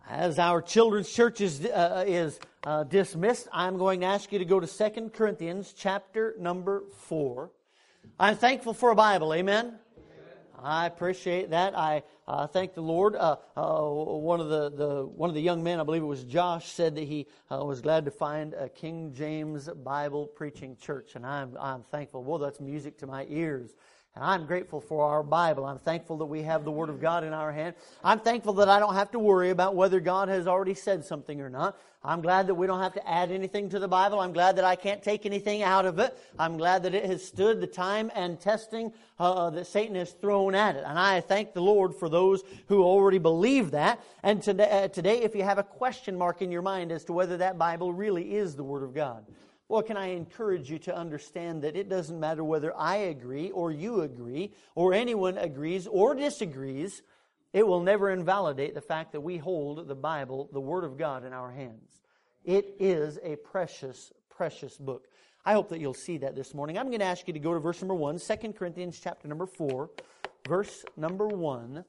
As our children's church is dismissed, I'm going to ask you to go to 2 Corinthians chapter number 4. I'm thankful for a Bible, amen? I appreciate that. I thank the Lord. One of the young men, I believe it was Josh, said that he was glad to find a King James Bible preaching church, and I'm thankful. Well, that's music to my ears. And I'm grateful for our Bible. I'm thankful that we have the Word of God in our hand. I'm thankful that I don't have to worry about whether God has already said something or not. I'm glad that we don't have to add anything to the Bible. I'm glad that I can't take anything out of it. I'm glad that it has stood the time and testing that Satan has thrown at it. And I thank the Lord for those who already believe that. And today, if you have a question mark in your mind as to whether that Bible really is the Word of God, well, can I encourage you to understand that it doesn't matter whether I agree or you agree or anyone agrees or disagrees. It will never invalidate the fact that we hold the Bible, the Word of God, in our hands. It is a precious, precious book. I hope that you'll see that this morning. I'm going to ask you to go to verse number 1, 2 Corinthians chapter number 4, verse number 1.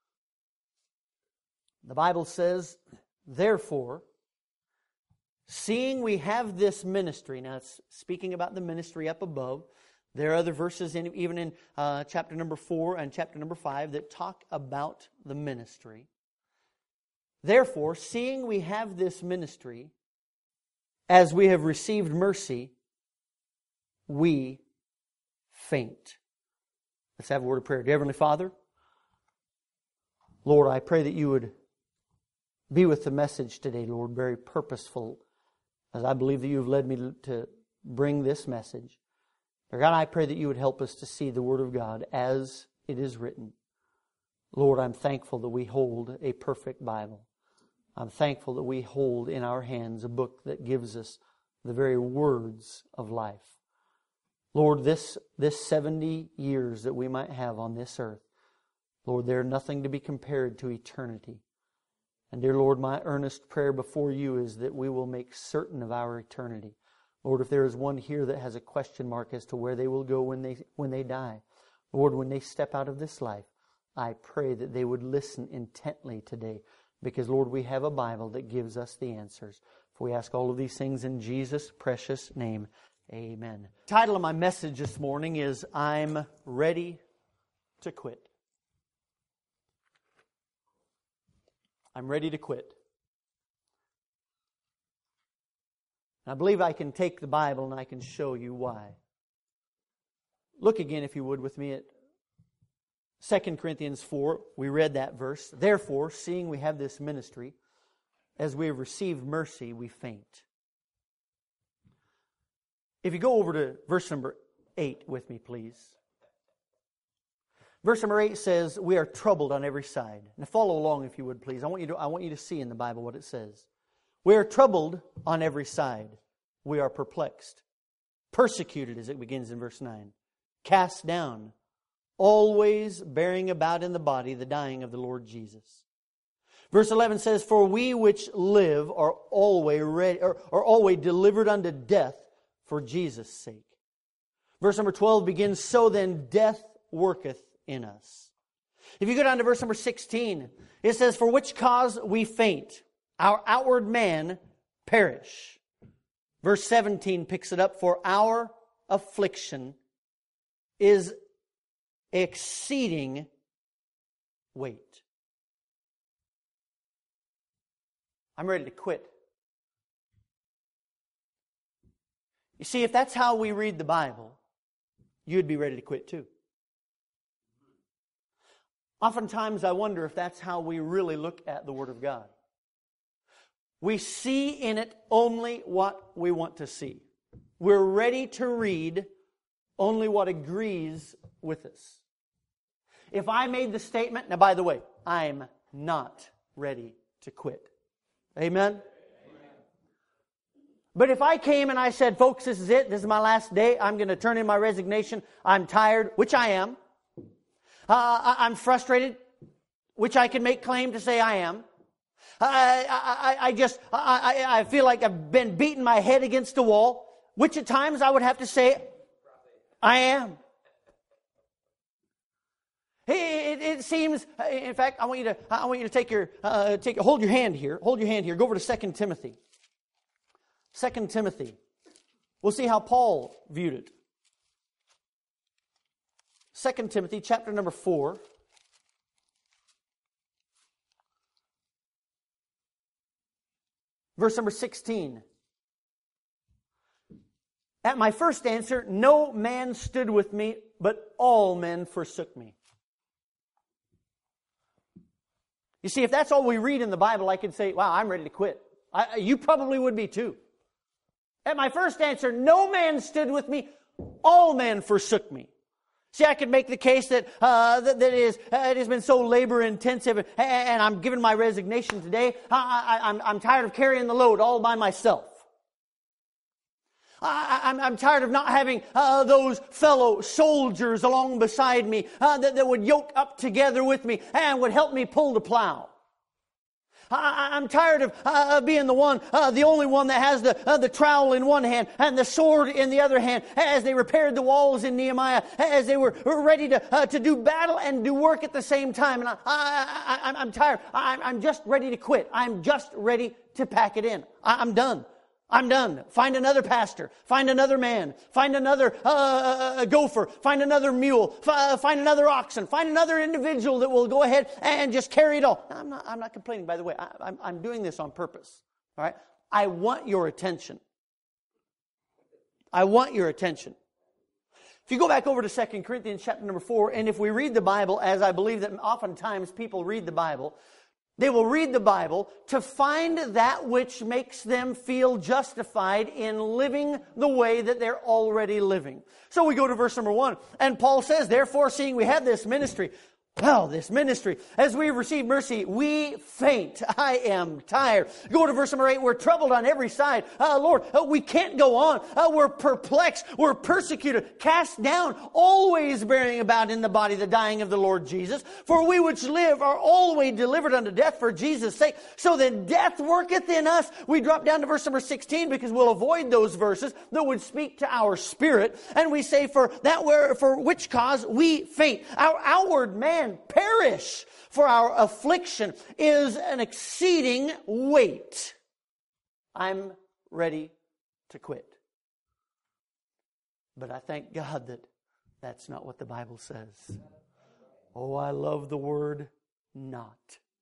The Bible says, "Therefore, seeing we have this ministry," now it's speaking about the ministry up above. There are other verses even in chapter number 4 and chapter number 5 that talk about the ministry. "Therefore, seeing we have this ministry, as we have received mercy, we faint." Let's have a word of prayer. Dear Heavenly Father, Lord, I pray that you would be with the message today, Lord, very purposeful, as I believe that you have led me to bring this message. Dear God, I pray that you would help us to see the Word of God as it is written. Lord, I'm thankful that we hold a perfect Bible. I'm thankful that we hold in our hands a book that gives us the very words of life. Lord, this 70 years that we might have on this earth, Lord, they're nothing to be compared to eternity. And dear Lord, my earnest prayer before you is that we will make certain of our eternity. Lord, if there is one here that has a question mark as to where they will go when they die, Lord, when they step out of this life, I pray that they would listen intently today. Because, Lord, we have a Bible that gives us the answers. For we ask all of these things in Jesus' precious name. Amen. The title of my message this morning is, "I'm Ready to Quit." I'm ready to quit. I believe I can take the Bible and I can show you why. Look again, if you would, with me at 2 Corinthians 4. We read that verse. "Therefore, seeing we have this ministry, as we have received mercy, we faint." If you go over to verse number 8 with me, please. Verse number 8 says, "We are troubled on every side." Now follow along if you would, please. I want you to see in the Bible what it says. "We are troubled on every side. We are perplexed. Persecuted," as it begins in verse 9. "Cast down. Always bearing about in the body the dying of the Lord Jesus." Verse 11 says, "For we which live are always delivered unto death for Jesus' sake." Verse number 12 begins, "So then death worketh in us." If you go down to verse number 16, it says, "For which cause we faint, our outward man perish." Verse 17 picks it up, "For our affliction is exceeding weight." I'm ready to quit. You see, if that's how we read the Bible, you'd be ready to quit too. Oftentimes I wonder if that's how we really look at the Word of God. We see in it only what we want to see. We're ready to read only what agrees with us. If I made the statement, now by the way, I'm not ready to quit. Amen? But if I came and I said, "Folks, this is it. This is my last day. I'm going to turn in my resignation. I'm tired," which I am. I'm frustrated, which I can make claim to say I am. I feel like I've been beating my head against the wall, which at times I would have to say I am. It seems, in fact, I want you to hold your hand here. Hold your hand here. Go over to 2 Timothy. 2 Timothy. We'll see how Paul viewed it. 2 Timothy chapter number 4. Verse number 16. At my first answer, no man stood with me, but all men forsook me. You see, if that's all we read in the Bible, I could say, wow, I'm ready to quit. You probably would be too. At my first answer, no man stood with me, all men forsook me. See, I could make the case that it has been so labor intensive, and I'm giving my resignation today. I'm tired of carrying the load all by myself. I'm tired of not having those fellow soldiers along beside me that would yoke up together with me and would help me pull the plow. I'm tired of being the only one that has the trowel in one hand and the sword in the other hand, as they repaired the walls in Nehemiah, as they were ready to do battle and do work at the same time. And I'm tired. I'm just ready to quit. I'm just ready to pack it in. I'm done. I'm done. Find another pastor. Find another man. Find another gopher. Find another mule. Find another oxen. Find another individual that will go ahead and just carry it all. I'm not complaining, by the way. I'm doing this on purpose. All right? I want your attention. I want your attention. If you go back over to 2 Corinthians chapter number 4, and if we read the Bible, as I believe that oftentimes people read the Bible, they will read the Bible to find that which makes them feel justified in living the way that they're already living. So we go to verse number 1, and Paul says, therefore, seeing we have this ministry, as we receive mercy, we faint. I am tired. Go to verse number 8. We're troubled on every side. Lord, we can't go on. We're perplexed. We're persecuted, cast down, always bearing about in the body the dying of the Lord Jesus. For we which live are always delivered unto death for Jesus' sake. So that death worketh in us. We drop down to verse number 16 because we'll avoid those verses that would speak to our spirit. And we say, for which cause we faint. Our outward man perish, for our affliction is an exceeding weight. I'm ready to quit. But I thank God that that's not what the Bible says. Oh, I love the word not.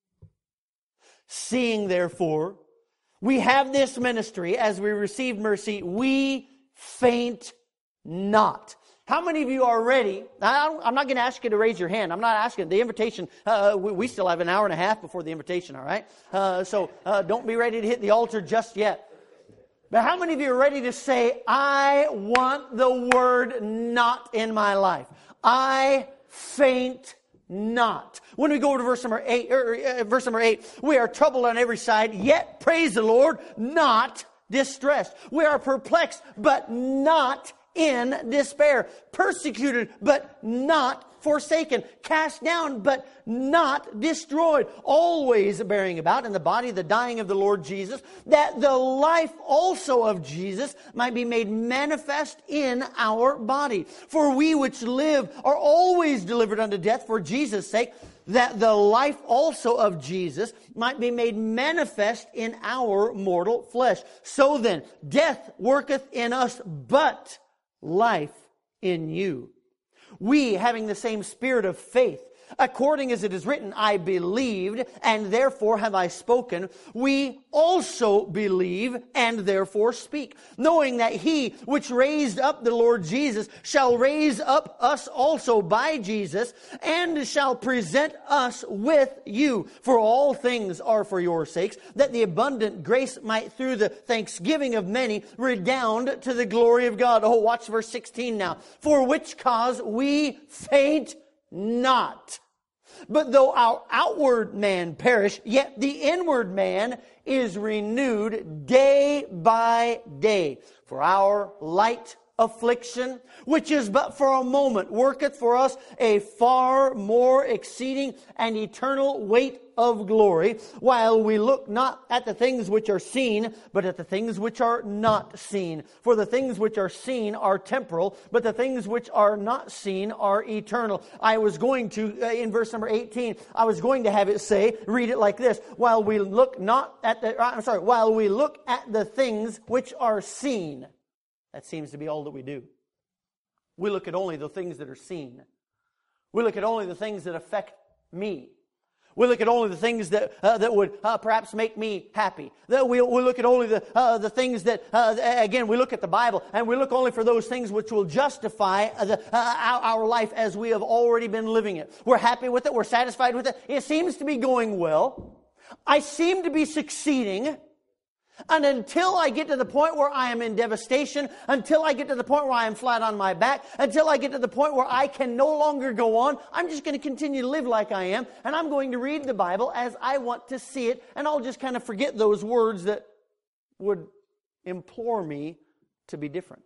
Seeing, therefore, we have this ministry as we receive mercy, we faint not. How many of you are ready? I'm not going to ask you to raise your hand. I'm not asking. The invitation, we still have an hour and a half before the invitation, all right? So don't be ready to hit the altar just yet. But how many of you are ready to say, I want the word not in my life? I faint not. When we go to verse number 8, we are troubled on every side, yet, praise the Lord, not distressed. We are perplexed, but not in despair, persecuted but not forsaken, cast down but not destroyed, always bearing about in the body the dying of the Lord Jesus, that the life also of Jesus might be made manifest in our body. For we which live are always delivered unto death for Jesus' sake, that the life also of Jesus might be made manifest in our mortal flesh. So then, death worketh in us, but life in you. We, having the same spirit of faith, according as it is written, I believed, and therefore have I spoken. We also believe, and therefore speak, knowing that He which raised up the Lord Jesus shall raise up us also by Jesus, and shall present us with you. For all things are for your sakes, that the abundant grace might through the thanksgiving of many redound to the glory of God. Oh, watch verse 16 now. For which cause we faint not. But though our outward man perish, yet the inward man is renewed day by day. For our light affliction, which is but for a moment, worketh for us a far more exceeding and eternal weight of glory, while we look not at the things which are seen, but at the things which are not seen. For the things which are seen are temporal, but the things which are not seen are eternal. I was going to, in verse number 18, I was going to have it say, read it like this, while we look at the things which are seen. That seems to be all that we do. We look at only the things that are seen. We look at only the things that affect me. We look at only the things that would perhaps make me happy. That we look at only the things that, again, we look at the Bible, and we look only for those things which will justify our life as we have already been living it. We're happy with it. We're satisfied with it. It seems to be going well. I seem to be succeeding. And until I get to the point where I am in devastation, until I get to the point where I am flat on my back, until I get to the point where I can no longer go on, I'm just going to continue to live like I am, and I'm going to read the Bible as I want to see it, and I'll just kind of forget those words that would implore me to be different.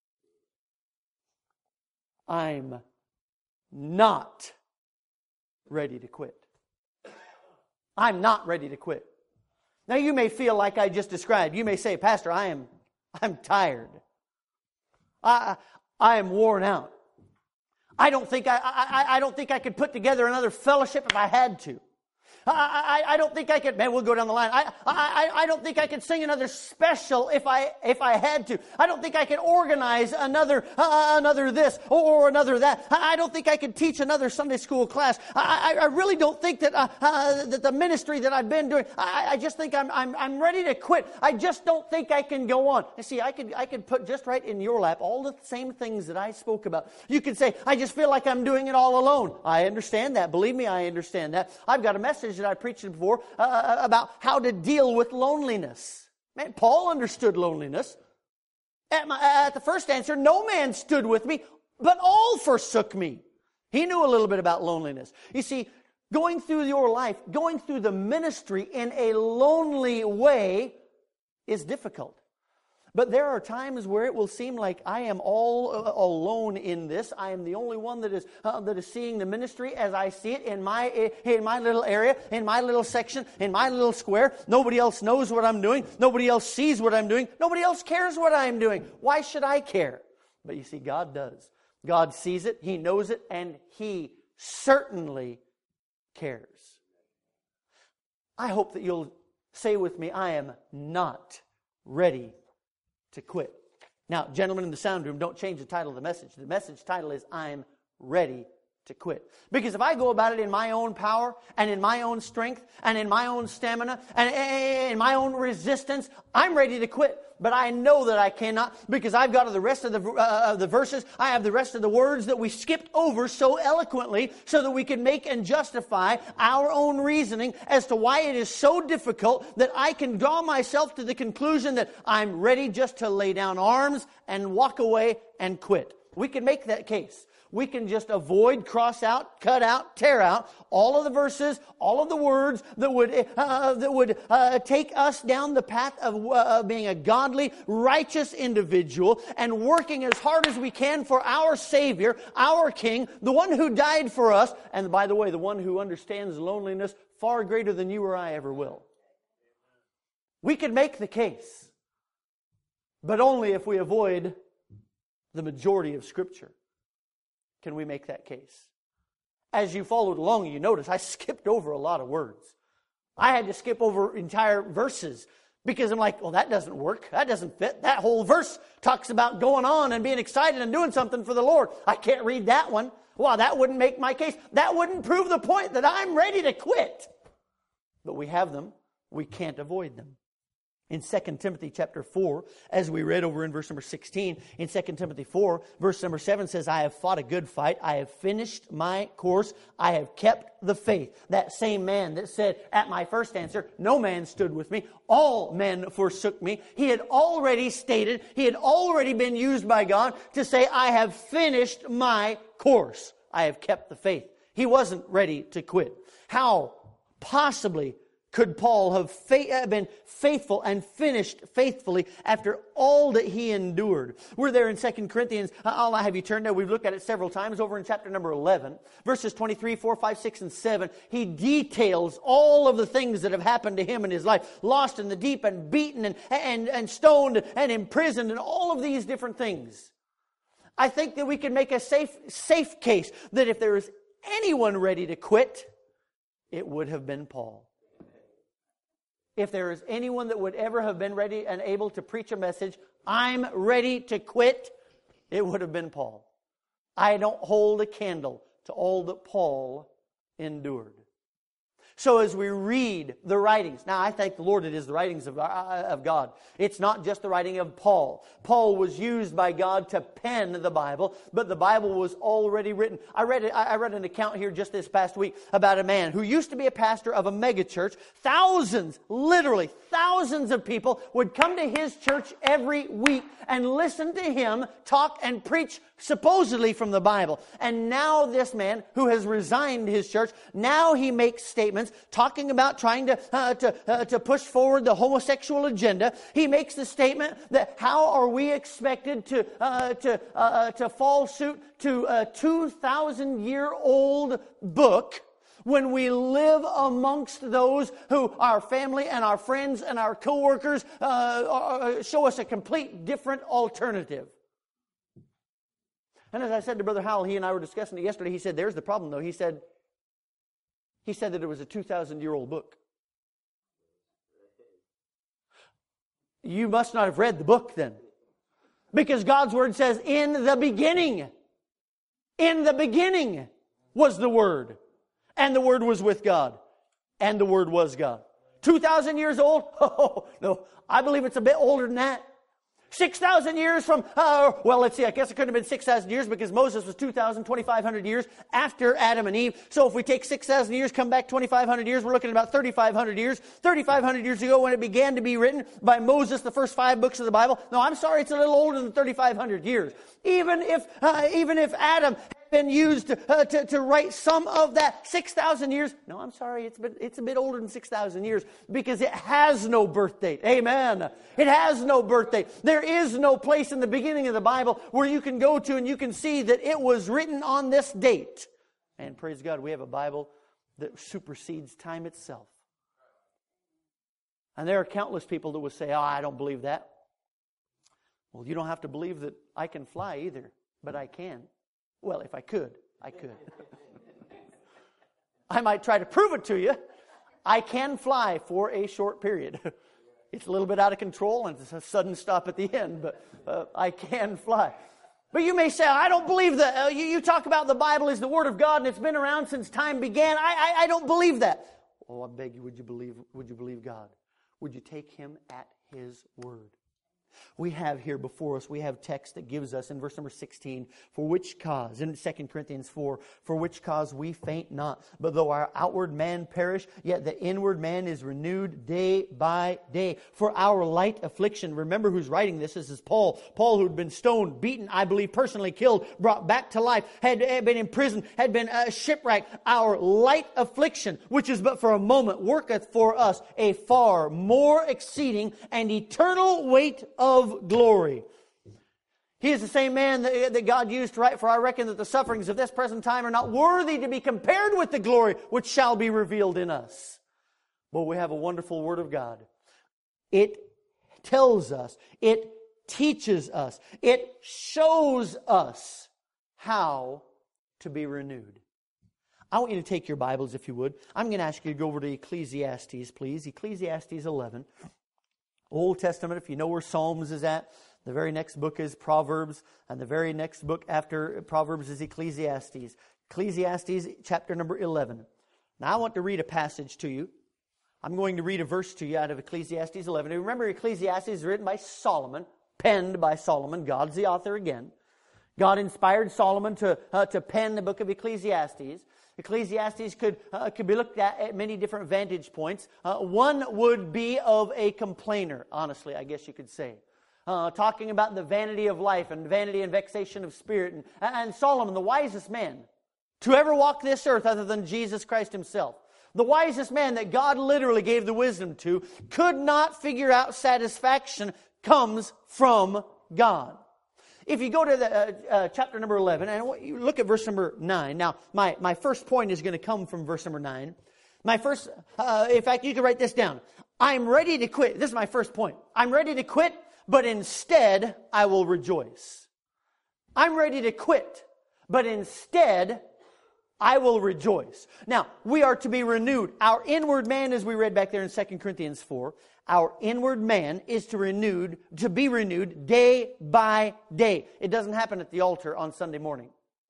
I'm not ready to quit. I'm not ready to quit. Now you may feel like I just described. You may say, Pastor, I'm tired. I am worn out. I don't think I could put together another fellowship if I had to. I don't think I could. Man, we'll go down the line. I don't think I could sing another special if I had to. I don't think I could organize another this or another that. I don't think I could teach another Sunday school class. I really don't think that that the ministry that I've been doing. I just think I'm ready to quit. I just don't think I can go on. You see, I could put just right in your lap all the same things that I spoke about. You could say, I just feel like I'm doing it all alone. I understand that. Believe me, I understand that. I've got a message that I preached before about how to deal with loneliness. Man, Paul understood loneliness. At the first answer, no man stood with me, but all forsook me. He knew a little bit about loneliness. You see, going through your life, going through the ministry in a lonely way is difficult. But there are times where it will seem like I am all alone in this. I am the only one that is seeing the ministry as I see it in my little area, in my little section, in my little square. Nobody else knows what I'm doing. Nobody else sees what I'm doing. Nobody else cares what I'm doing. Why should I care? But you see, God does. God sees it, He knows it, and He certainly cares. I hope that you'll say with me, I am not ready to quit. Now, gentlemen in the sound room, don't change the title of the message. The message title is, I'm ready to quit. Because if I go about it in my own power and in my own strength and in my own stamina and in my own resistance, I'm ready to quit. But I know that I cannot, because I've got the rest of the verses. I have the rest of the words that we skipped over so eloquently so that we can make and justify our own reasoning as to why it is so difficult that I can draw myself to the conclusion that I'm ready just to lay down arms and walk away and quit. We can make that case. We can just avoid, cross out, cut out, tear out all of the verses, all of the words that would take us down the path of being a godly, righteous individual and working as hard as we can for our Savior, our King, the one who died for us, and by the way, the one who understands loneliness far greater than you or I ever will. We could make the case, but only if we avoid the majority of Scripture can we make that case. As you followed along, you notice I skipped over a lot of words. I had to skip over entire verses because I'm like, well, that doesn't work. That doesn't fit. That whole verse talks about going on and being excited and doing something for the Lord. I can't read that one. Well, that wouldn't make my case. That wouldn't prove the point that I'm ready to quit. But we have them. We can't avoid them. In 2 Timothy chapter 4, as we read over in verse number 16, in 2 Timothy 4, verse number 7 says, I have fought a good fight. I have finished my course. I have kept the faith. That same man that said at my first answer, no man stood with me. All men forsook me. He had already stated, he had already been used by God to say, I have finished my course. I have kept the faith. He wasn't ready to quit. How possibly could Paul have been faithful and finished faithfully after all that he endured? We're there in 2 Corinthians. I'll have you turn there. We've looked at it several times over in chapter number 11. Verses 23, 4, 5, 6, and 7. He details all of the things that have happened to him in his life. Lost in the deep and beaten and stoned and imprisoned and all of these different things. I think that we can make a safe case that if there is anyone ready to quit, it would have been Paul. If there is anyone that would ever have been ready and able to preach a message, I'm ready to quit, it would have been Paul. I don't hold a candle to all that Paul endured. So as we read the writings, now I thank the Lord it is the writings of God. It's not just the writing of Paul. Paul was used by God to pen the Bible, but the Bible was already written. I read an account here just this past week about a man who used to be a pastor of a megachurch. Thousands, literally thousands of people would come to his church every week and listen to him talk and preach supposedly from the Bible. And now this man who has resigned his church, now he makes statements talking about trying to push forward the homosexual agenda. He makes the statement that how are we expected to fall suit to a 2,000-year-old book when we live amongst those who our family and our friends and our co-workers show us a complete different alternative. And as I said to Brother Howell, he and I were discussing it yesterday, he said, there's the problem though. He said that it was a 2,000-year-old book. You must not have read the book then. Because God's Word says, in the beginning was the Word. And the Word was with God. And the Word was God. 2,000 years old? Oh, no. I believe it's a bit older than that. 6,000 years from, well, let's see, I guess it couldn't have been 6,000 years because Moses was 2,500 years after Adam and Eve. So if we take 6,000 years, come back 2,500 years, we're looking at about 3,500 years. 3,500 years ago when it began to be written by Moses, the first 5 books of the Bible. No, I'm sorry, it's a little older than 3,500 years. Even if Adam been used to write some of that 6,000 years. No, I'm sorry, it's a bit older than 6,000 years because it has no birth date. Amen. It has no birth date. There is no place in the beginning of the Bible where you can go to and you can see that it was written on this date. And praise God, we have a Bible that supersedes time itself. And there are countless people that would say, I don't believe that. Well, you don't have to believe that I can fly either, but I can. Well, if I could, I could. I might try to prove it to you. I can fly for a short period. It's a little bit out of control and it's a sudden stop at the end, but I can fly. But you may say, I don't believe that. You talk about the Bible is the Word of God and it's been around since time began. I don't believe that. Oh, I beg you, would you believe God? Would you take Him at His word? We have here before us, we have text that gives us in verse number 16, for which cause, in 2 Corinthians 4, for which cause we faint not, but though our outward man perish, yet the inward man is renewed day by day. For our light affliction, remember who's writing this, this is Paul. Paul who'd been stoned, beaten, I believe personally killed, brought back to life, had been imprisoned, had been shipwrecked. Our light affliction, which is but for a moment, worketh for us a far more exceeding and eternal weight of glory. He is the same man that God used to write, for I reckon that the sufferings of this present time are not worthy to be compared with the glory which shall be revealed in us. But we have a wonderful Word of God. It tells us, it teaches us, it shows us how to be renewed. I want you to take your Bibles, if you would. I'm going to ask you to go over to Ecclesiastes, please. Ecclesiastes 11. Old Testament, if you know where Psalms is at, the very next book is Proverbs, and the very next book after Proverbs is Ecclesiastes. Ecclesiastes chapter number 11. Now I want to read a passage to you. I'm going to read a verse to you out of Ecclesiastes 11. And remember, Ecclesiastes is written by Solomon, penned by Solomon. God's the author again. God inspired Solomon to pen the book of Ecclesiastes. Ecclesiastes could be looked at many different vantage points. One would be of a complainer, honestly, I guess you could say. Talking about the vanity of life and vanity and vexation of spirit. And Solomon, the wisest man to ever walk this earth other than Jesus Christ Himself, The wisest man that God literally gave the wisdom to could not figure out satisfaction comes from God. If you go to the chapter number 11, and you look at verse number 9. Now, my first point is going to come from verse number 9. In fact, you can write this down. I'm ready to quit. This is my first point. I'm ready to quit, but instead I will rejoice. I'm ready to quit, but instead I will rejoice. Now, we are to be renewed. Our inward man, as we read back there in 2 Corinthians 4, our inward man is to be renewed day by day. It doesn't happen at the altar on Sunday morning.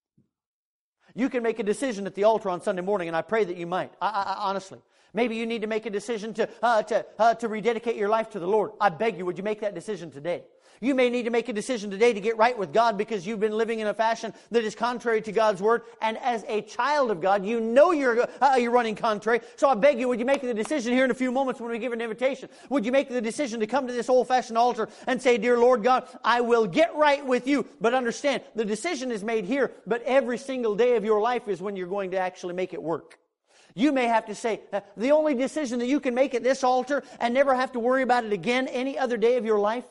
You can make a decision at the altar on Sunday morning, and I pray that you might. Honestly. Maybe you need to make a decision to rededicate your life to the Lord. I beg you, would you make that decision today? You may need to make a decision today to get right with God because you've been living in a fashion that is contrary to God's Word. And as a child of God, you know you're running contrary. So I beg you, would you make the decision here in a few moments when we give an invitation? Would you make the decision to come to this old-fashioned altar and say, Dear Lord God, I will get right with you. But understand, the decision is made here, but every single day of your life is when you're going to actually make it work. You may have to say, the only decision that you can make at this altar and never have to worry about it again any other day of your life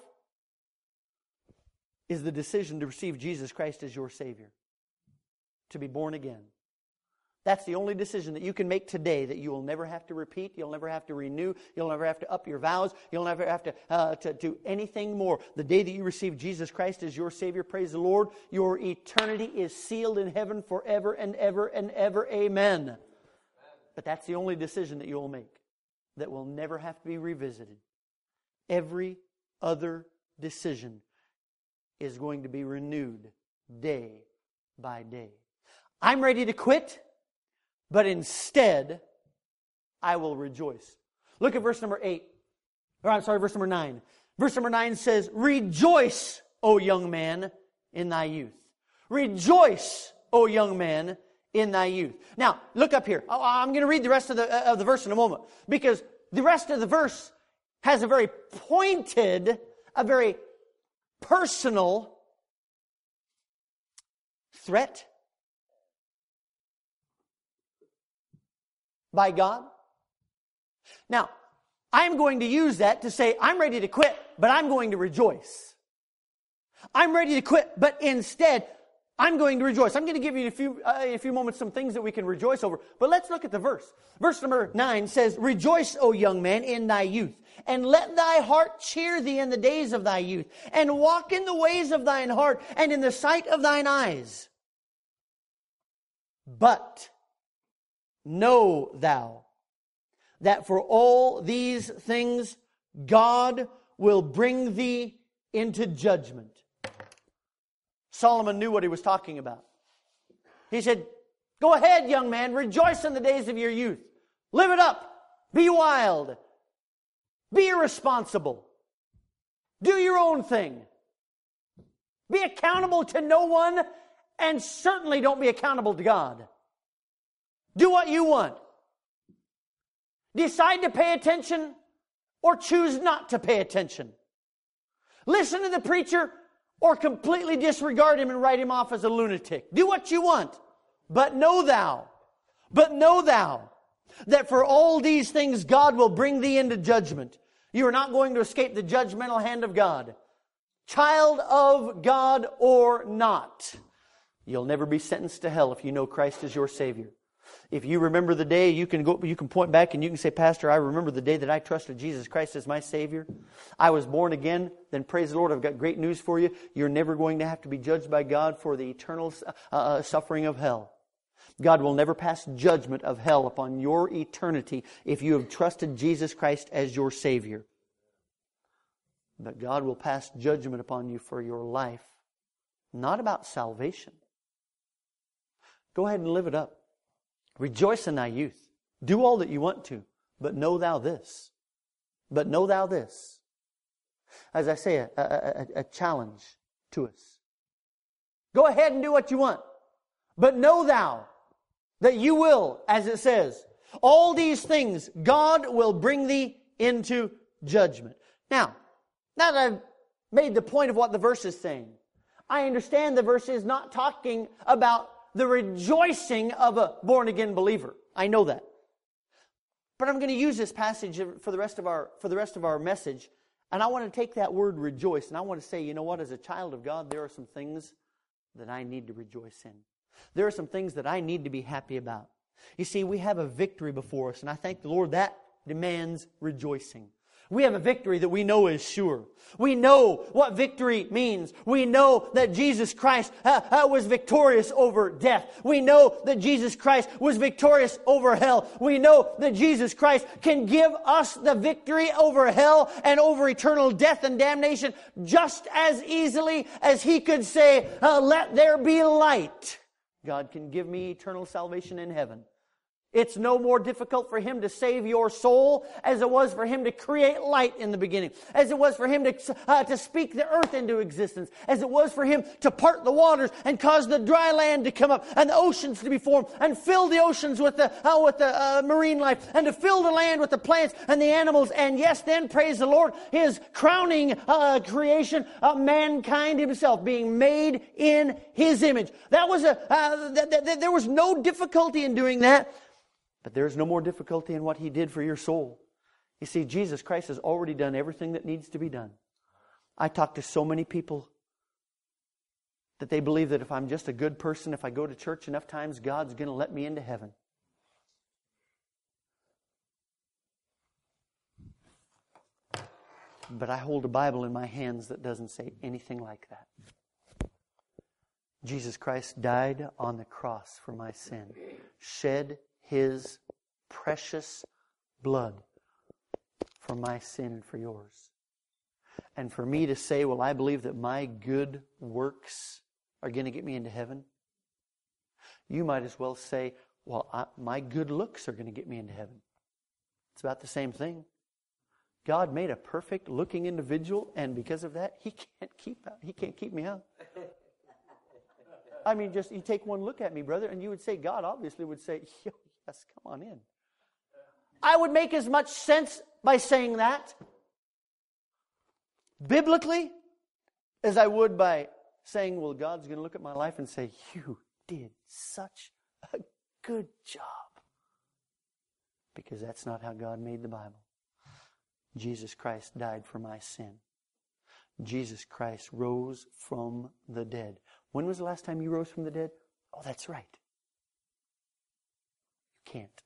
is the decision to receive Jesus Christ as your Savior. To be born again. That's the only decision that you can make today that you will never have to repeat. You'll never have to renew. You'll never have to up your vows. You'll never have to do anything more. The day that you receive Jesus Christ as your Savior, praise the Lord, your eternity is sealed in heaven forever and ever and ever. Amen. But that's the only decision that you'll make that will never have to be revisited. Every other decision is going to be renewed day by day. I'm ready to quit, but instead I will rejoice. Look at verse number 8. Verse number 9. Verse number 9 says, Rejoice, O young man, in thy youth. Rejoice, O young man, in thy youth. Now, look up here. I'm going to read the rest of the verse in a moment, because the rest of the verse has a very pointed, a very personal threat by God. Now, I'm going to use that to say, I'm ready to quit, but I'm going to rejoice. I'm ready to quit, but instead, I'm going to rejoice. I'm going to give you in a few moments some things that we can rejoice over. But let's look at the verse. Verse number 9 says, Rejoice, O young man, in thy youth, and let thy heart cheer thee in the days of thy youth, and walk in the ways of thine heart, and in the sight of thine eyes. But know thou that for all these things God will bring thee into judgment. Solomon knew what he was talking about. He said, Go ahead, young man, rejoice in the days of your youth. Live it up. Be wild. Be irresponsible. Do your own thing. Be accountable to no one, and certainly don't be accountable to God. Do what you want. Decide to pay attention or choose not to pay attention. Listen to the preacher or completely disregard him and write him off as a lunatic. Do what you want. But know thou that for all these things God will bring thee into judgment. You are not going to escape the judgmental hand of God. Child of God or not, you'll never be sentenced to hell if you know Christ is your Savior. If you remember the day, you can point back and you can say, Pastor, I remember the day that I trusted Jesus Christ as my Savior. I was born again. Then praise the Lord, I've got great news for you. You're never going to have to be judged by God for the eternal suffering of hell. God will never pass judgment of hell upon your eternity if you have trusted Jesus Christ as your Savior. But God will pass judgment upon you for your life. Not about salvation. Go ahead and live it up. Rejoice in thy youth. Do all that you want to, but know thou this. But know thou this. As I say, a challenge to us. Go ahead and do what you want, but know thou that you will, as it says, all these things God will bring thee into judgment. Now that I've made the point of what the verse is saying, I understand the verse is not talking about the rejoicing of a born-again believer. I know that. But I'm going to use this passage for the rest of our message. And I want to take that word rejoice. And I want to say, you know what? As a child of God, there are some things that I need to rejoice in. There are some things that I need to be happy about. You see, we have a victory before us. And I thank the Lord that demands rejoicing. We have a victory that we know is sure. We know what victory means. We know that Jesus Christ was victorious over death. We know that Jesus Christ was victorious over hell. We know that Jesus Christ can give us the victory over hell and over eternal death and damnation just as easily as He could say, let there be light. God can give me eternal salvation in heaven. It's no more difficult for Him to save your soul as it was for Him to create light in the beginning, as it was for Him to speak the earth into existence, as it was for Him to part the waters and cause the dry land to come up and the oceans to be formed and fill the oceans with the marine life and to fill the land with the plants and the animals. And yes, then, praise the Lord, His crowning creation, mankind Himself being made in His image. That was there was no difficulty in doing that. But there is no more difficulty in what He did for your soul. You see, Jesus Christ has already done everything that needs to be done. I talk to so many people that they believe that if I'm just a good person, if I go to church enough times, God's going to let me into heaven. But I hold a Bible in my hands that doesn't say anything like that. Jesus Christ died on the cross for my sin, shed His precious blood for my sin and for yours. And for me to say, well, I believe that my good works are going to get me into heaven. You might as well say, well, my good looks are going to get me into heaven. It's about the same thing. God made a perfect looking individual, and because of that, He can't keep me out. I mean, just you take one look at me, brother, and you would say, God obviously would say, yes, come on in. I would make as much sense by saying that biblically as I would by saying, well, God's going to look at my life and say, you did such a good job. Because that's not how God made the Bible. Jesus Christ died for my sin. Jesus Christ rose from the dead. When was the last time you rose from the dead? Oh, that's right. You can't.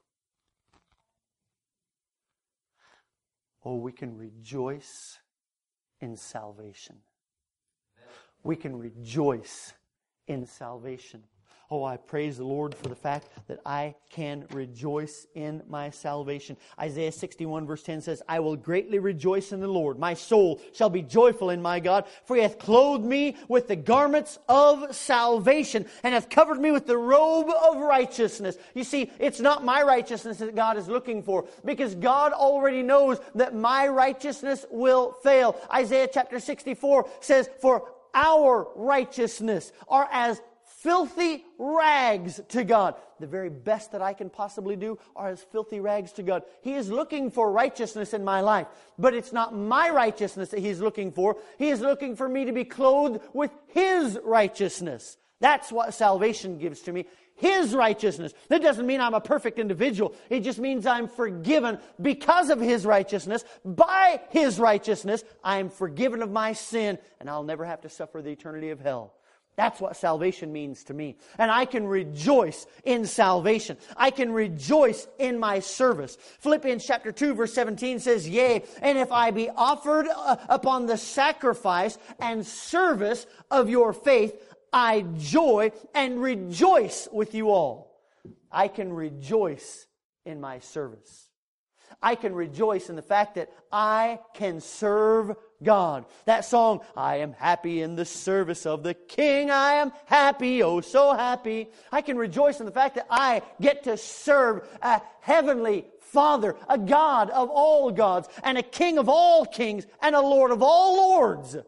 Oh, we can rejoice in salvation. We can rejoice in salvation. Oh, I praise the Lord for the fact that I can rejoice in my salvation. Isaiah 61 verse 10 says, I will greatly rejoice in the Lord. My soul shall be joyful in my God, for He hath clothed me with the garments of salvation and hath covered me with the robe of righteousness. You see, it's not my righteousness that God is looking for, because God already knows that my righteousness will fail. Isaiah chapter 64 says, for our righteousness are as filthy rags to God. The very best that I can possibly do are as filthy rags to God. He is looking for righteousness in my life. But it's not my righteousness that He's looking for. He is looking for me to be clothed with His righteousness. That's what salvation gives to me. His righteousness. That doesn't mean I'm a perfect individual. It just means I'm forgiven because of His righteousness. By His righteousness, I am forgiven of my sin, and I'll never have to suffer the eternity of hell. That's what salvation means to me. And I can rejoice in salvation. I can rejoice in my service. Philippians chapter 2 verse 17 says, yea, and if I be offered upon the sacrifice and service of your faith, I joy and rejoice with you all. I can rejoice in my service. I can rejoice in the fact that I can serve God. That song, I am happy in the service of the King. I am happy, oh so happy. I can rejoice in the fact that I get to serve a heavenly Father, a God of all gods, and a King of all kings, and a Lord of all lords.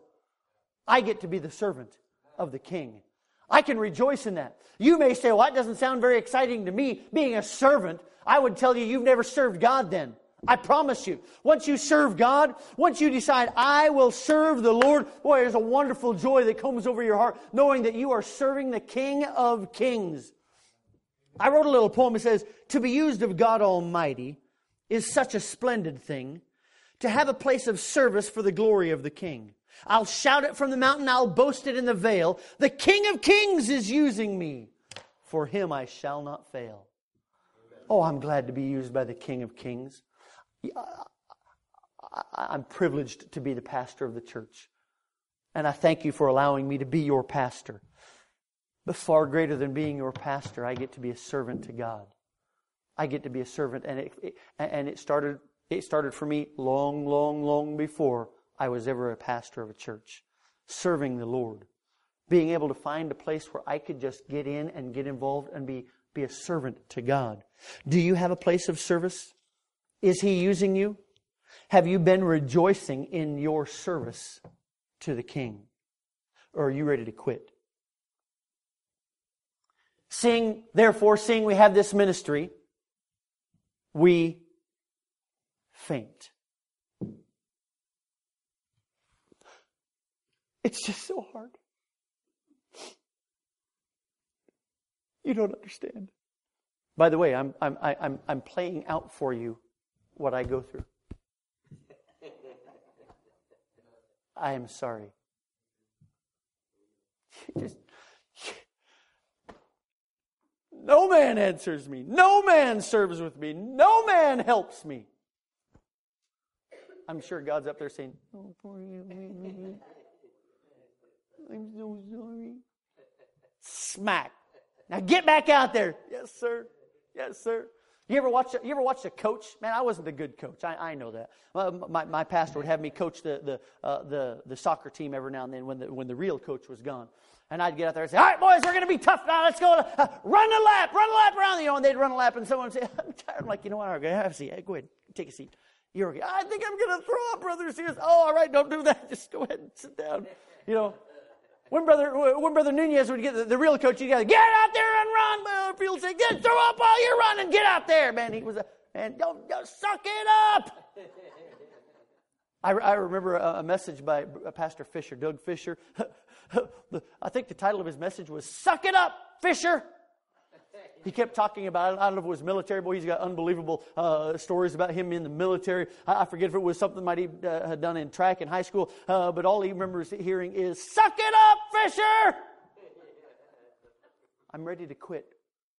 I get to be the servant of the King. I can rejoice in that. You may say, well, that doesn't sound very exciting to me, being a servant. I would tell you, you've never served God then. I promise you. Once you serve God, once you decide, I will serve the Lord, boy, there's a wonderful joy that comes over your heart, knowing that you are serving the King of Kings. I wrote a little poem that says, to be used of God Almighty is such a splendid thing, to have a place of service for the glory of the King. I'll shout it from the mountain, I'll boast it in the vale. The King of Kings is using me. For Him I shall not fail. Oh, I'm glad to be used by the King of Kings. I'm privileged to be the pastor of the church. And I thank you for allowing me to be your pastor. But far greater than being your pastor, I get to be a servant to God. I get to be a servant. And it started for me long before I was ever a pastor of a church. Serving the Lord. Being able to find a place where I could just get in and get involved and be a servant to God. Do you have a place of service? Is He using you? Have you been rejoicing in your service to the King? Or are you ready to quit? Therefore, seeing we have this ministry, we faint. It's just so hard. You don't understand. By the way, I'm playing out for you what I go through. I am sorry. No man answers me. No man serves with me. No man helps me. I'm sure God's up there saying, "Oh, poor you. I'm so sorry." Smack. Now get back out there. Yes, sir. Yes, sir. You ever watch a coach? Man, I wasn't a good coach. I know that. My pastor would have me coach the soccer team every now and then when the real coach was gone. And I'd get out there and say, "All right, boys, we're going to be tough now. Let's go. Run a lap around." And they'd run a lap, and someone would say, "I'm tired." I'm like, "You know what? I'm going to have a seat. Go ahead, take a seat." You're okay. "I think I'm going to throw up, Brother Sears." "Oh, all right, don't do that. Just go ahead and sit down." When Brother Nunez would get the real coach, you got to get out there and run. Well, people say, "Throw up while you're running. Get out there, man." Don't suck it up. I remember a message by Pastor Fisher, Doug Fisher. I think the title of his message was "Suck It Up, Fisher." He kept talking about it. I don't know if it was military. Boy, he's got unbelievable stories about him in the military. I forget if it was something might he had done in track in high school. But all he remembers hearing is, "Suck it up, Fisher!" I'm ready to quit.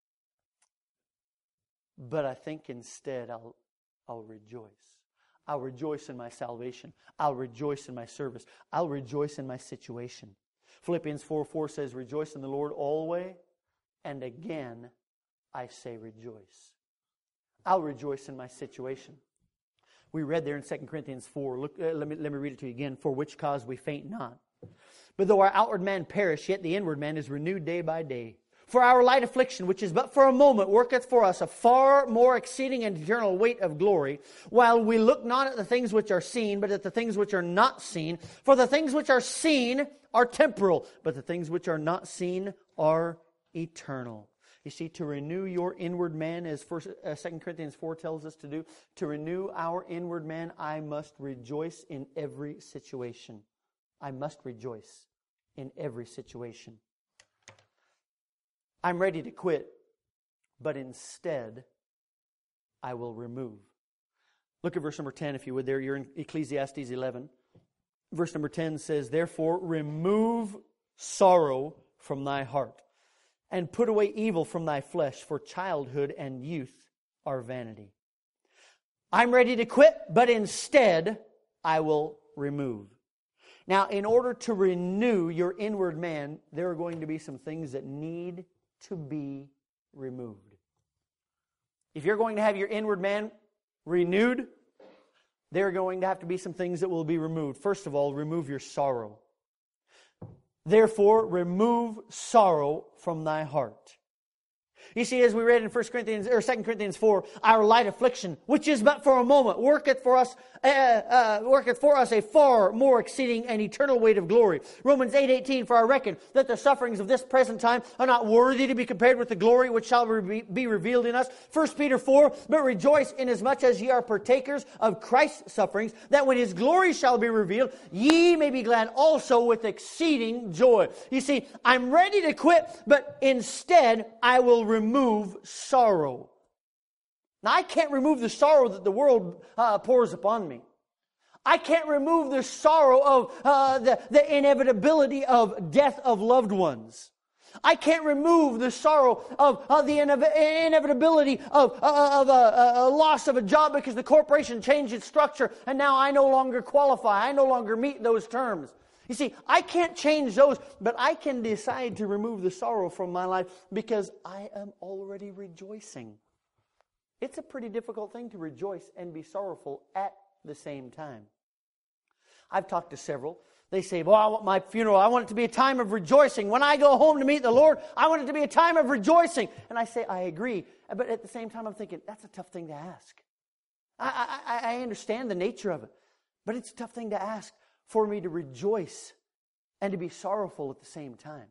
But I think instead I'll rejoice. I'll rejoice in my salvation. I'll rejoice in my service. I'll rejoice in my situation. Philippians 4:4 says, "Rejoice in the Lord always, and again I say rejoice." I'll rejoice in my situation. We read there in 2 Corinthians 4. Look, let me read it to you again. "For which cause we faint not. But though our outward man perish, yet the inward man is renewed day by day. For our light affliction, which is but for a moment, worketh for us a far more exceeding and eternal weight of glory, while we look not at the things which are seen, but at the things which are not seen. For the things which are seen are temporal, but the things which are not seen are eternal." You see, to renew your inward man, as 2 Corinthians 4 tells us to do, to renew our inward man, I must rejoice in every situation. I must rejoice in every situation. I'm ready to quit, but instead, I will remove. Look at verse number 10, if you would there. You're in Ecclesiastes 11. Verse number 10 says, "Therefore remove sorrow from thy heart, and put away evil from thy flesh, for childhood and youth are vanity." I'm ready to quit, but instead I will remove. Now, in order to renew your inward man, there are going to be some things that need to be removed. If you're going to have your inward man renewed, there are going to have to be some things that will be removed. First of all, remove your sorrow. "Therefore, remove sorrow from thy heart." You see, as we read in 2 Corinthians 4, our light affliction, which is but for a moment, worketh for us a far more exceeding and eternal weight of glory. Romans 8:18, "For I reckon that the sufferings of this present time are not worthy to be compared with the glory which shall be revealed in us." 1 Peter 4, "But rejoice inasmuch as ye are partakers of Christ's sufferings, that when His glory shall be revealed, ye may be glad also with exceeding joy." You see, I'm ready to quit, but instead I will remove sorrow. Now, I can't remove the sorrow that the world pours upon me. I can't remove the sorrow of the inevitability of death of loved ones. I can't remove the sorrow of the inevitability of a loss of a job because the corporation changed its structure and now I no longer qualify. I no longer meet those terms. You see, I can't change those, but I can decide to remove the sorrow from my life because I am already rejoicing. It's a pretty difficult thing to rejoice and be sorrowful at the same time. I've talked to several. They say, well, I want my funeral, I want it to be a time of rejoicing. When I go home to meet the Lord, I want it to be a time of rejoicing. And I say, I agree. But at the same time, I'm thinking, that's a tough thing to ask. I understand the nature of it. But it's a tough thing to ask for me to rejoice and to be sorrowful at the same time.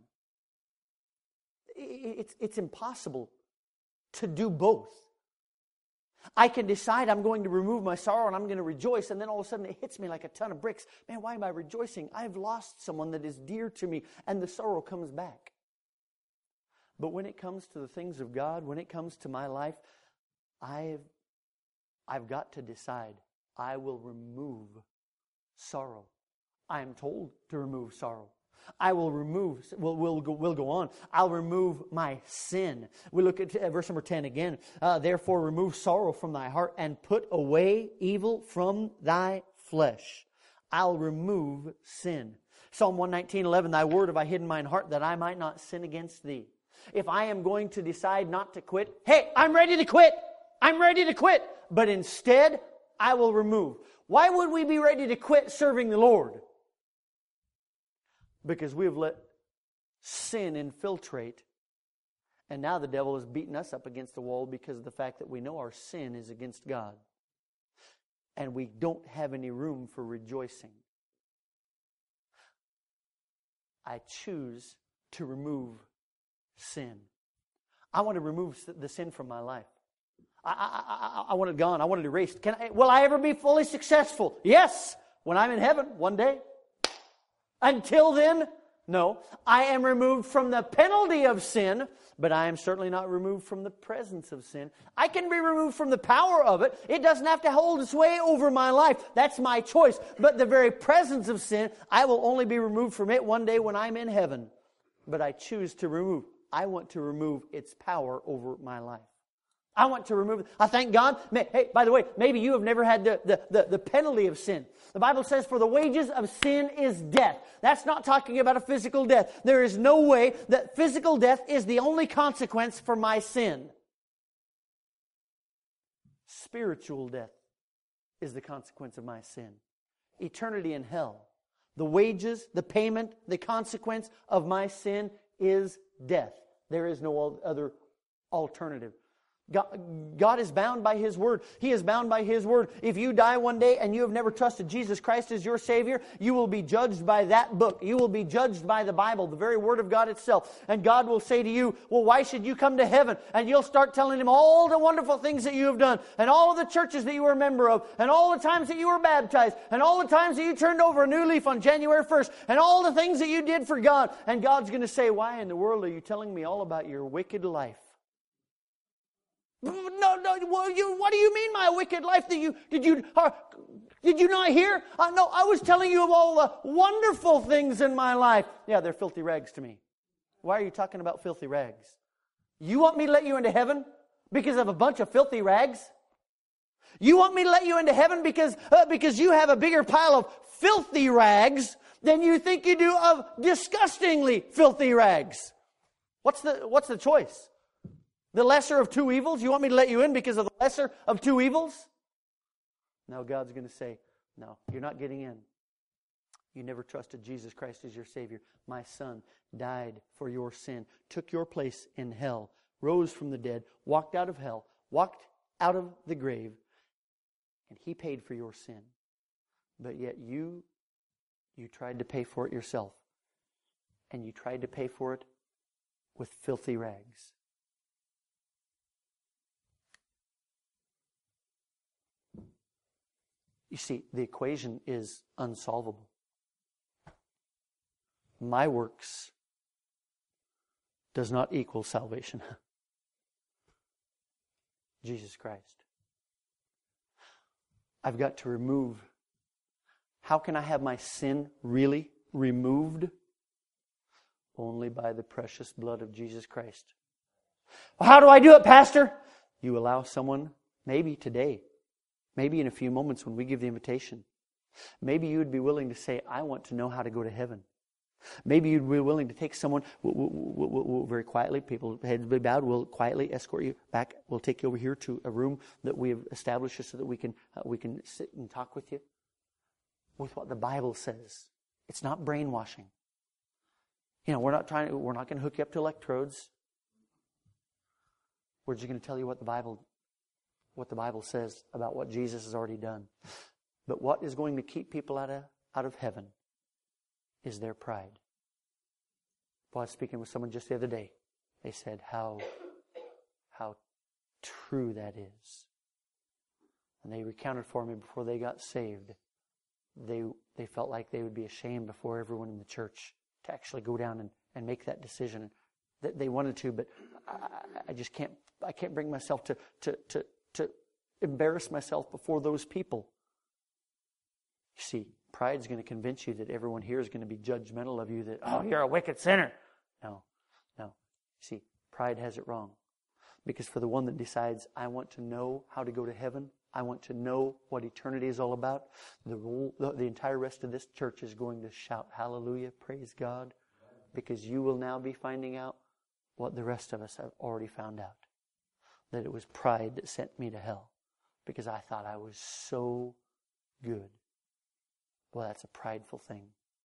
It's impossible to do both. I can decide I'm going to remove my sorrow and I'm going to rejoice, and then all of a sudden it hits me like a ton of bricks. Man, why am I rejoicing? I've lost someone that is dear to me, and the sorrow comes back. But when it comes to the things of God, when it comes to my life, I've got to decide I will remove sorrow. I am told to remove sorrow. I will remove, we'll go on. I'll remove my sin. We look at verse number 10 again. Therefore remove sorrow from thy heart and put away evil from thy flesh. I'll remove sin. Psalm 119:11, thy word have I hidden mine heart that I might not sin against thee. If I am going to decide not to quit, hey, I'm ready to quit. I'm ready to quit. But instead, I will remove. Why would we be ready to quit serving the Lord? Because we have let sin infiltrate. And now the devil has beaten us up against the wall because of the fact that we know our sin is against God. And we don't have any room for rejoicing. I choose to remove sin. I want to remove the sin from my life. I want it gone. I want it erased. Will I ever be fully successful? Yes, when I'm in heaven one day. Until then, no. I am removed from the penalty of sin, but I am certainly not removed from the presence of sin. I can be removed from the power of it. It doesn't have to hold its way over my life. That's my choice. But the very presence of sin, I will only be removed from it one day when I'm in heaven. But I choose to remove. I want to remove its power over my life. I want to remove it. I thank God. Hey, by the way, maybe you have never had the penalty of sin. The Bible says, for the wages of sin is death. That's not talking about a physical death. There is no way that physical death is the only consequence for my sin. Spiritual death is the consequence of my sin. Eternity in hell. The wages, the payment, the consequence of my sin is death. There is no other alternative. God is bound by His Word. He is bound by His Word. If you die one day and you have never trusted Jesus Christ as your Savior, you will be judged by that book. You will be judged by the Bible, the very Word of God itself. And God will say to you, well, why should you come to heaven? And you'll start telling Him all the wonderful things that you have done, and all of the churches that you were a member of, and all the times that you were baptized, and all the times that you turned over a new leaf on January 1st, and all the things that you did for God. And God's going to say, why in the world are you telling me all about your wicked life? No. What do you mean, my wicked life? Did you not hear? No, I was telling you of all the wonderful things in my life. Yeah, they're filthy rags to me. Why are you talking about filthy rags? You want me to let you into heaven because of a bunch of filthy rags? You want me to let you into heaven because you have a bigger pile of filthy rags than you think you do of disgustingly filthy rags? What's the choice? The lesser of two evils? You want me to let you in because of the lesser of two evils? No, God's going to say, no, you're not getting in. You never trusted Jesus Christ as your Savior. My Son died for your sin, took your place in hell, rose from the dead, walked out of hell, walked out of the grave, and He paid for your sin. But yet you tried to pay for it yourself. And you tried to pay for it with filthy rags. You see, the equation is unsolvable. My works does not equal salvation. Jesus Christ. I've got to remove. How can I have my sin really removed? Only by the precious blood of Jesus Christ. Well, how do I do it, Pastor? You allow someone, maybe today, maybe in a few moments when we give the invitation, maybe you would be willing to say, I want to know how to go to heaven. Maybe you'd be willing to take someone, we'll very quietly, people heads be bowed, we'll quietly escort you back. We'll take you over here to a room that we have established so that we can sit and talk with you with what the Bible says. It's not brainwashing. You know, we're not going to hook you up to electrodes. We're just going to tell you what the Bible says about what Jesus has already done. But what is going to keep people out of heaven is their pride. Well, I was speaking with someone just the other day. They said how true that is. And they recounted for me before they got saved. They felt like they would be ashamed before everyone in the church to actually go down and make that decision. That they wanted to, but I just can't. I can't bring myself to embarrass myself before those people. You see, pride's going to convince you that everyone here is going to be judgmental of you. That, oh, you're a wicked sinner. No. See, pride has it wrong. Because for the one that decides, I want to know how to go to heaven, I want to know what eternity is all about, the entire rest of this church is going to shout, hallelujah, praise God, because you will now be finding out what the rest of us have already found out. That it was pride that sent me to hell, because I thought I was so good. Well, that's a prideful thing.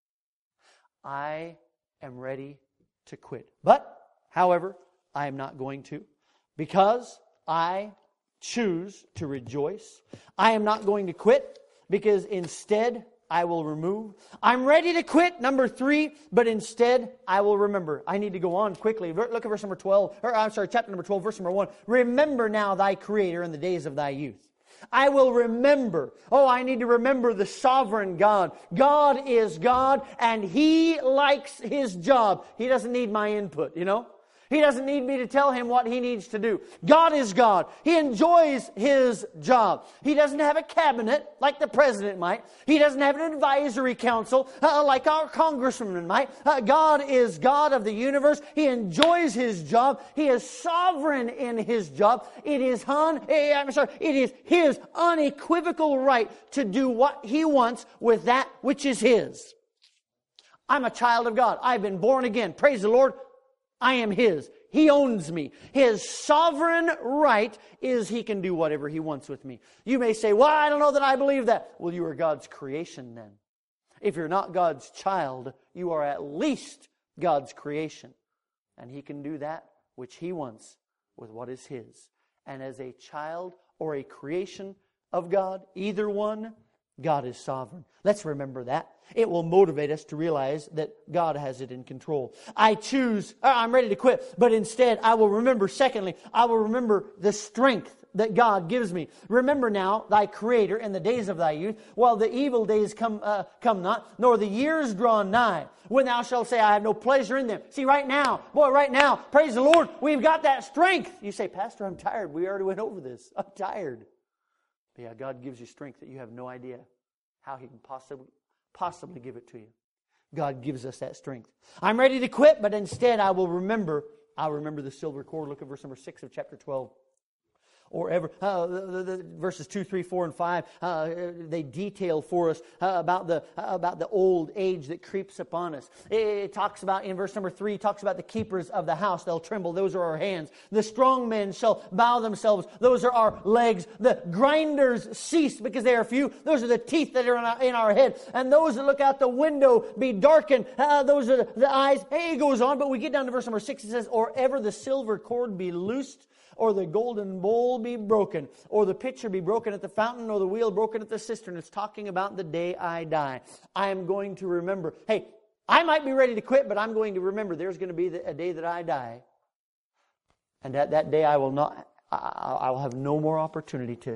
I am ready to quit. But, however, I am not going to, because I choose to rejoice. I am not going to quit, because instead I will remove. I'm ready to quit, number 3, but instead I will remember. I need to go on quickly. Look at verse number 12, chapter number 12, verse number 1. Remember now thy Creator in the days of thy youth. I will remember. Oh, I need to remember the sovereign God. God is God, and He likes His job. He doesn't need my input, you know. He doesn't need me to tell Him what He needs to do. God is God. He enjoys His job. He doesn't have a cabinet like the president might. He doesn't have an advisory council like our congressman might. God is God of the universe. He enjoys His job. He is sovereign in His job. It is His unequivocal right to do what He wants with that which is His. I'm a child of God. I've been born again. Praise the Lord. I am His. He owns me. His sovereign right is He can do whatever He wants with me. You may say, well, I don't know that I believe that. Well, you are God's creation then. If you're not God's child, you are at least God's creation. And He can do that which He wants with what is His. And as a child or a creation of God, either one, God is sovereign. Let's remember that. It will motivate us to realize that God has it in control. I'm ready to quit, but instead I will remember, secondly, I will remember the strength that God gives me. Remember now thy Creator in the days of thy youth, while the evil days come not, nor the years draw nigh, when thou shalt say, I have no pleasure in them. See, right now, praise the Lord, we've got that strength. You say, Pastor, I'm tired. We already went over this. I'm tired. But yeah, God gives you strength that you have no idea how He can possibly give it to you. God gives us that strength. I'm ready to quit, but instead I'll remember the silver cord. Look at verse number 6 of chapter 12. Or ever, the verses 2, 3, 4, and 5, they detail for us about the old age that creeps upon us. It talks about, in verse number 3, talks about the keepers of the house. They'll tremble. Those are our hands. The strong men shall bow themselves. Those are our legs. The grinders cease because they are few. Those are the teeth that are in our head. And those that look out the window be darkened. Those are the eyes. It goes on, but we get down to verse number 6. It says, or ever the silver cord be loosed, or the golden bowl be broken, or the pitcher be broken at the fountain, or the wheel broken at the cistern. It's talking about the day I die. I am going to remember. Hey, I might be ready to quit, but I'm going to remember there's going to be a day that I die. And at that day I will have no more opportunity to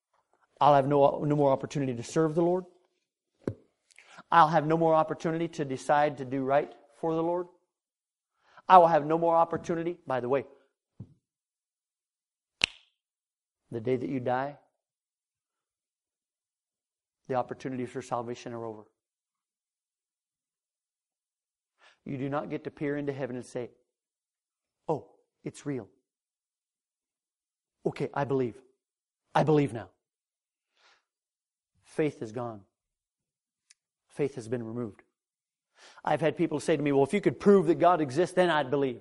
serve the Lord. I'll have no more opportunity to decide to do right for the Lord. I will have no more opportunity, by the way. The day that you die, the opportunities for salvation are over. You do not get to peer into heaven and say, oh, it's real. Okay, I believe. I believe now. Faith is gone. Faith has been removed. I've had people say to me, well, if you could prove that God exists, then I'd believe.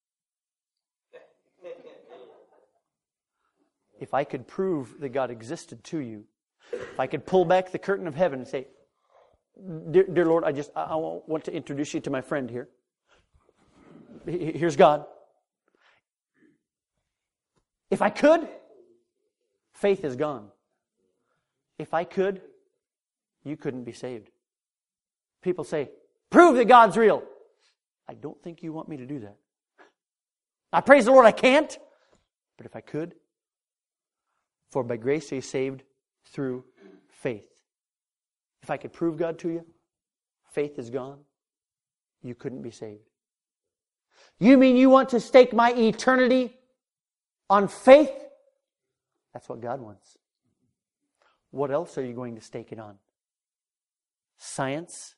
If I could prove that God existed to you, if I could pull back the curtain of heaven and say, Dear Lord, I want to introduce you to my friend here. Here's God. If I could, faith is gone. If I could, you couldn't be saved. People say, prove that God's real. I don't think you want me to do that. I praise the Lord, I can't. But if I could, for by grace are you saved through faith. If I could prove God to you, faith is gone. You couldn't be saved. You mean you want to stake my eternity on faith? That's what God wants. What else are you going to stake it on? Science?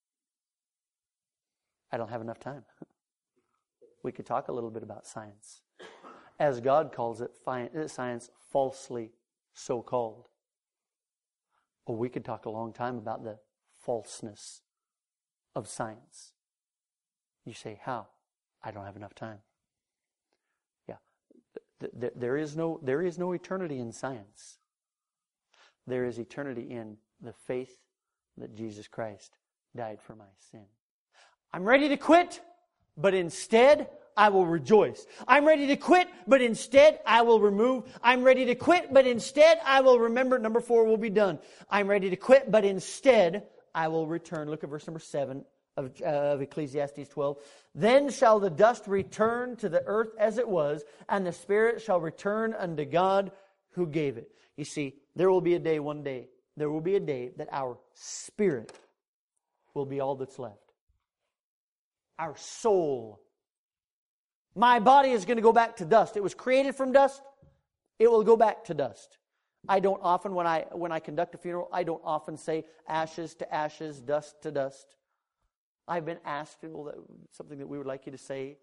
I don't have enough time. We could talk a little bit about science. As God calls it, science falsely so called. Or we could talk a long time about the falseness of science. You say, how? I don't have enough time. Yeah. There is no eternity in science. There is eternity in the faith that Jesus Christ died for my sin. I'm ready to quit, but instead I will rejoice. I'm ready to quit, but instead I will remove. I'm ready to quit, but instead I will remember. Number 4 will be done. I'm ready to quit, but instead I will return. Look at verse number 7 of Ecclesiastes 12. Then shall the dust return to the earth as it was, and the spirit shall return unto God who gave it. You see, there will be a day, one day, there will be a day that our spirit will be all that's left. Our soul. My body is going to go back to dust. It was created from dust. It will go back to dust. I don't often, when I conduct a funeral, I don't often say ashes to ashes, dust to dust. I've been asked, something that we would like you to say.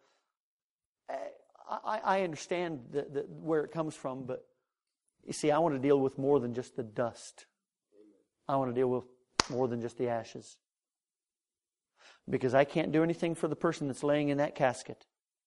I understand where it comes from, but you see, I want to deal with more than just the dust. I want to deal with more than just the ashes. Because I can't do anything for the person that's laying in that casket.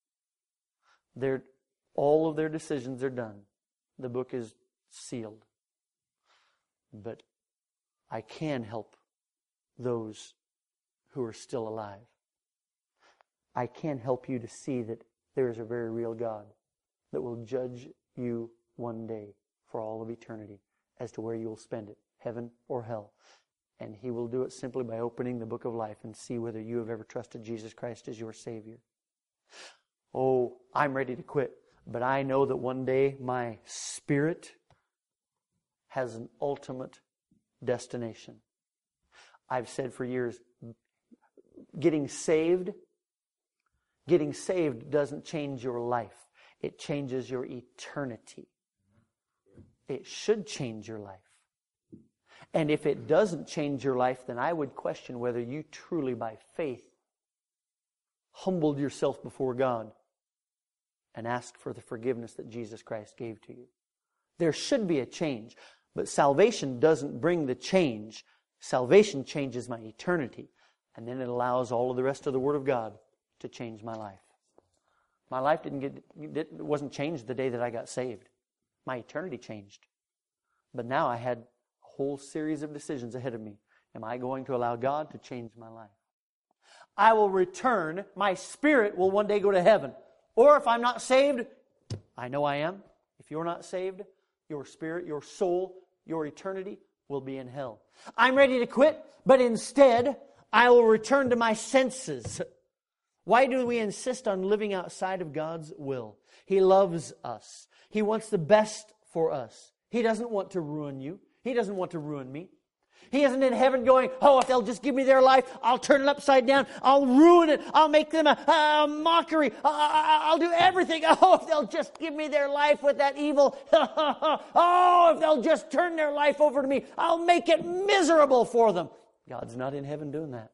All of their decisions are done. The book is sealed. But I can help those who are still alive. I can help you to see that there is a very real God that will judge you one day for all of eternity as to where you will spend it, heaven or hell. And He will do it simply by opening the book of life and see whether you have ever trusted Jesus Christ as your Savior. Oh, I'm ready to quit. But I know that one day my spirit has an ultimate destination. I've said for years, getting saved doesn't change your life. It changes your eternity. It should change your life. And if it doesn't change your life, then I would question whether you truly by faith humbled yourself before God and asked for the forgiveness that Jesus Christ gave to you. There should be a change, but salvation doesn't bring the change. Salvation changes my eternity, and then it allows all of the rest of the Word of God to change my life. My life wasn't changed the day that I got saved. My eternity changed. But now I had a whole series of decisions ahead of me. Am I going to allow God to change my life? I will return. My spirit will one day go to heaven. Or if I'm not saved, I know I am. If you're not saved, your spirit, your soul, your eternity will be in hell. I'm ready to quit, but instead, I will return to my senses. Why do we insist on living outside of God's will? He loves us. He wants the best for us. He doesn't want to ruin you. He doesn't want to ruin me. He isn't in heaven going, oh, if they'll just give me their life, I'll turn it upside down. I'll ruin it. I'll make them a mockery. I'll do everything. Oh, if they'll just give me their life with that evil. Oh, if they'll just turn their life over to me, I'll make it miserable for them. God's not in heaven doing that.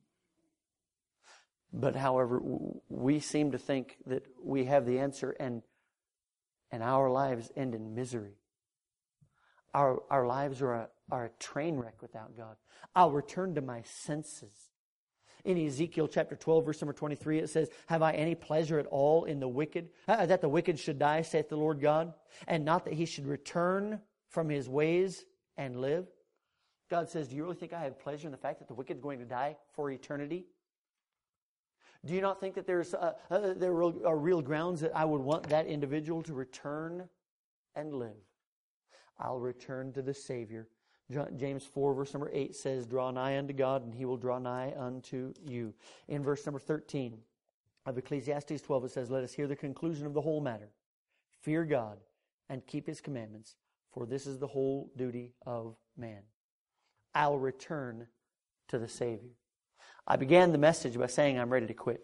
But however, we seem to think that we have the answer and our lives end in misery. Our lives are a train wreck without God. I'll return to my senses. In Ezekiel chapter 12, verse number 23, it says, have I any pleasure at all in the wicked, that the wicked should die, saith the Lord God, and not that he should return from his ways and live? God says, do you really think I have pleasure in the fact that the wicked is going to die for eternity? Do you not think that there are real grounds that I would want that individual to return and live? I'll return to the Savior. James 4, verse number 8 says, draw nigh unto God, and He will draw nigh unto you. In verse number 13 of Ecclesiastes 12, it says, let us hear the conclusion of the whole matter. Fear God and keep His commandments, for this is the whole duty of man. I'll return to the Savior. I began the message by saying I'm ready to quit.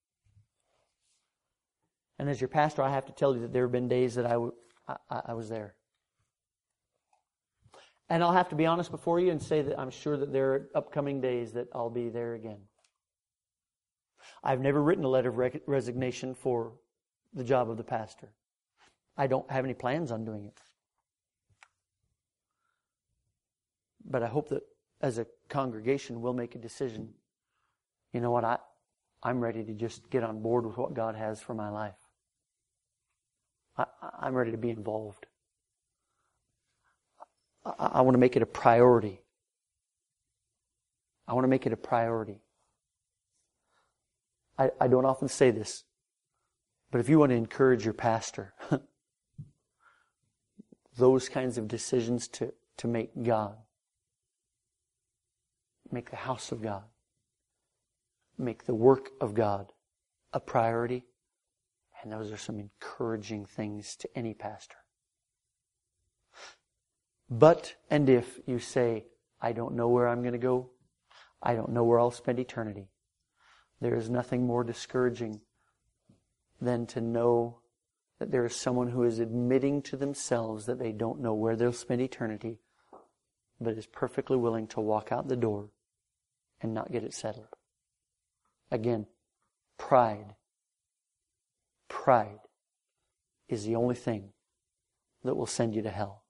And as your pastor, I have to tell you that there have been days that I was there. And I'll have to be honest before you and say that I'm sure that there are upcoming days that I'll be there again. I've never written a letter of resignation for the job of the pastor. I don't have any plans on doing it. But I hope that as a congregation we'll make a decision. You know what? I'm ready to just get on board with what God has for my life. I'm ready to be involved. I want to make it a priority. I want to make it a priority. I don't often say this, but if you want to encourage your pastor, those kinds of decisions to make God, make the house of God, make the work of God a priority, and those are some encouraging things to any pastor. But, and if you say, I don't know where I'm going to go, I don't know where I'll spend eternity, there is nothing more discouraging than to know that there is someone who is admitting to themselves that they don't know where they'll spend eternity, but is perfectly willing to walk out the door and not get it settled. Again, pride is the only thing that will send you to hell.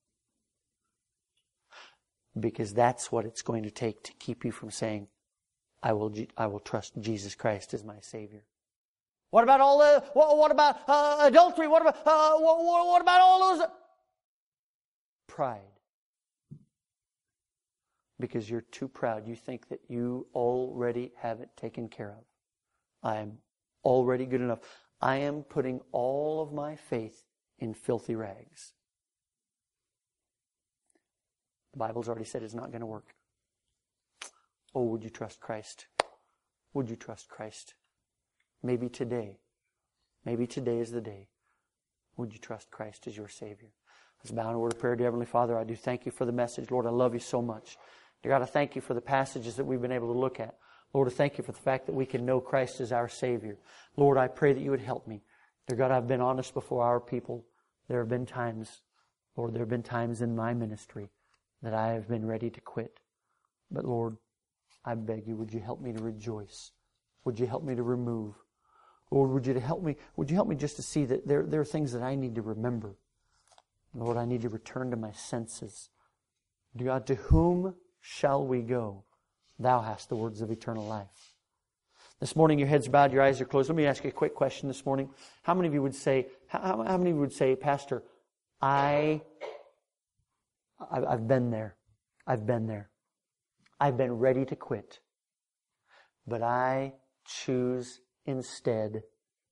Because that's what it's going to take to keep you from saying, I will trust Jesus Christ as my Savior. What about all the? What about adultery? What about all those? Pride. Because you're too proud. You think that you already have it taken care of. I am already good enough. I am putting all of my faith in filthy rags. The Bible's already said it's not going to work. Oh, would you trust Christ? Would you trust Christ? Maybe today is the day. Would you trust Christ as your Savior? Let's bow in a word of prayer. Dear Heavenly Father, I do thank you for the message. Lord, I love you so much. Dear God, I thank you for the passages that we've been able to look at. Lord, I thank you for the fact that we can know Christ as our Savior. Lord, I pray that you would help me. Dear God, I've been honest before our people. There have been times, Lord, there have been times in my ministry that I have been ready to quit. But Lord, I beg you, would you help me to rejoice? Would you help me to remove? Lord, would you help me just to see that there are things that I need to remember. Lord, I need to return to my senses. Dear God, to whom shall we go? Thou hast the words of eternal life. This morning, your heads are bowed, your eyes are closed. Let me ask you a quick question this morning. How many of you would say, Pastor, I've been there. I've been there. I've been ready to quit. But I choose instead.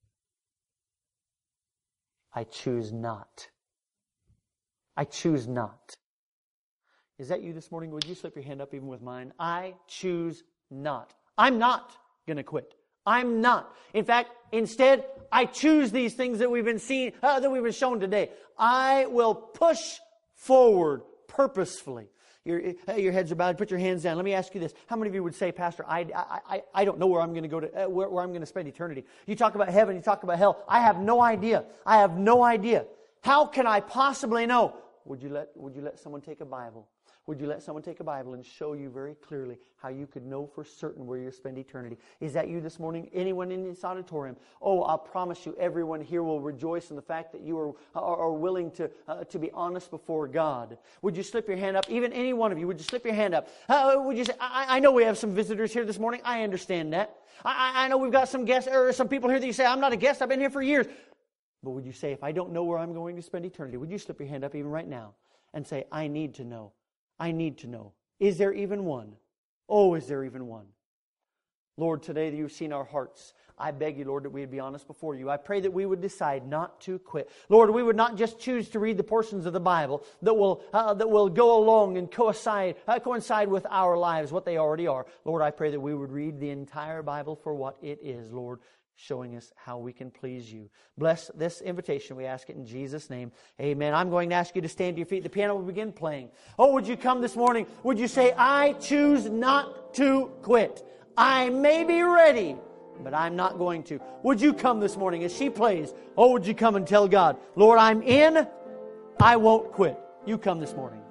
I choose not. I choose not. Is that you this morning? Would you slip your hand up even with mine? I choose not. I'm not going to quit. I'm not. In fact, instead, I choose these things that we've been seeing, that we've been shown today. I will push forward purposefully. Your heads are bowed. Put your hands down. Let me ask you this. How many of you would say, Pastor, I don't know where I'm going to go to, where I'm going to spend eternity? You talk about heaven, you talk about hell. I have no idea. I have no idea. How can I possibly know? Would you let someone take a Bible? Would you let someone take a Bible and show you very clearly how you could know for certain where you'll spend eternity? Is that you this morning? Anyone in this auditorium? Oh, I'll promise you, everyone here will rejoice in the fact that you are willing to be honest before God. Would you slip your hand up? Even any one of you, would you slip your hand up? Would you say, I know we have some visitors here this morning. I understand that. I know we've got some guests or some people here that you say, I'm not a guest. I've been here for years. But would you say, if I don't know where I'm going to spend eternity, would you slip your hand up even right now and say, I need to know? I need to know. Is there even one? Oh, is there even one? Lord, today that you've seen our hearts, I beg you, Lord, that we would be honest before you. I pray that we would decide not to quit. Lord, we would not just choose to read the portions of the Bible that will go along and coincide with our lives, what they already are. Lord, I pray that we would read the entire Bible for what it is, Lord, showing us how we can please you. Bless this invitation. We ask it in Jesus' name. Amen. I'm going to ask you to stand to your feet. The piano will begin playing. Oh, would you come this morning? Would you say, I choose not to quit. I may be ready, but I'm not going to. Would you come this morning as she plays? Oh, would you come and tell God, Lord, I'm in. I won't quit. You come this morning.